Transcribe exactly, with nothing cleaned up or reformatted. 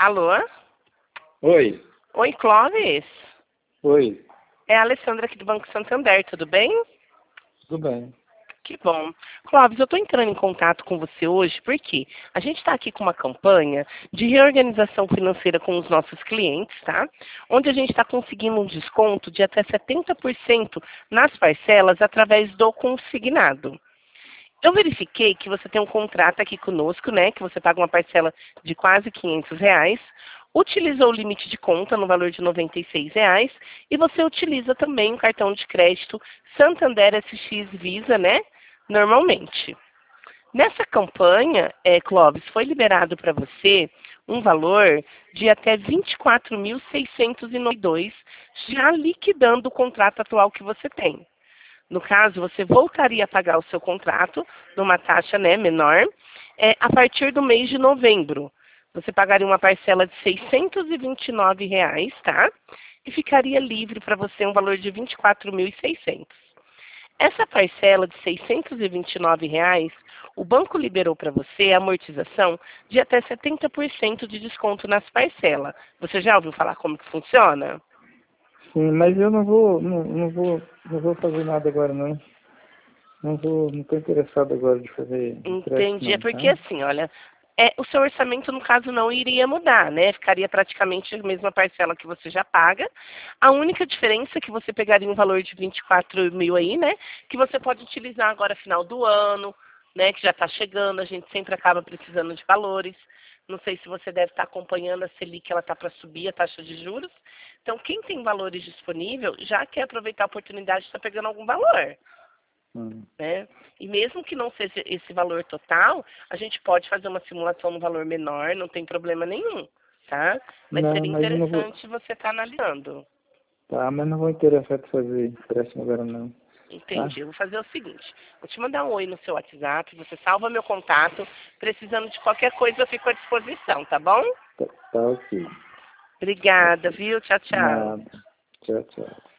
Alô? Oi. Oi, Clóvis. Oi. É a Alessandra aqui do Banco Santander, tudo bem? Tudo bem. Que bom. Clóvis, eu estou entrando em contato com você hoje porque a gente está aqui com uma campanha de reorganização financeira com os nossos clientes, tá? Onde a gente está conseguindo um desconto de até setenta por cento nas parcelas através do consignado. Eu verifiquei que você tem um contrato aqui conosco, né? Que você paga uma parcela de quase quinhentos reais, utilizou o limite de conta no valor de noventa e seis reais e você utiliza também o cartão de crédito Santander S X Visa, né? Normalmente. Nessa campanha, é, Clóvis, foi liberado para você um valor de até vinte e quatro mil seiscentos e noventa e dois reais, já liquidando o contrato atual que você tem. No caso, você voltaria a pagar o seu contrato numa taxa, né, menor, é, a partir do mês de novembro. Você pagaria uma parcela de seiscentos e vinte e nove reais, tá? E ficaria livre para você um valor de vinte e quatro mil e seiscentos. Essa parcela de seiscentos e vinte e nove reais, o banco liberou para você a amortização de até setenta por cento de desconto nas parcelas. Você já ouviu falar como que funciona? Sim, mas eu não vou, não, não vou, não vou fazer nada agora não. Não vou, não estou interessado agora de fazer empréstimo Entendi. É não, porque tá? assim, olha, é, o seu orçamento, no caso, não iria mudar, né? Ficaria praticamente a mesma parcela que você já paga. A única diferença é que você pegaria um valor de vinte e quatro mil aí, né? Que você pode utilizar agora final do ano, né? Que já está chegando, a gente sempre acaba precisando de valores. Não sei se você deve estar acompanhando a Selic, ela está para subir a taxa de juros. Então, quem tem valores disponíveis já quer aproveitar a oportunidade de estar pegando algum valor. Hum. Né? E mesmo que não seja esse valor total, a gente pode fazer uma simulação no valor menor, não tem problema nenhum, tá? Mas Não, seria mas eu não vou. interessante você estar analisando. Tá, mas não vou interessar em fazer empréstimo agora não. Tá? Entendi. Eu vou fazer o seguinte, vou te mandar um oi no seu WhatsApp, você salva meu contato, precisando de qualquer coisa eu fico à disposição, tá bom? Tá, tá ok. Obrigada, Ok. viu? Tchau, tchau. Nada. Tchau, tchau.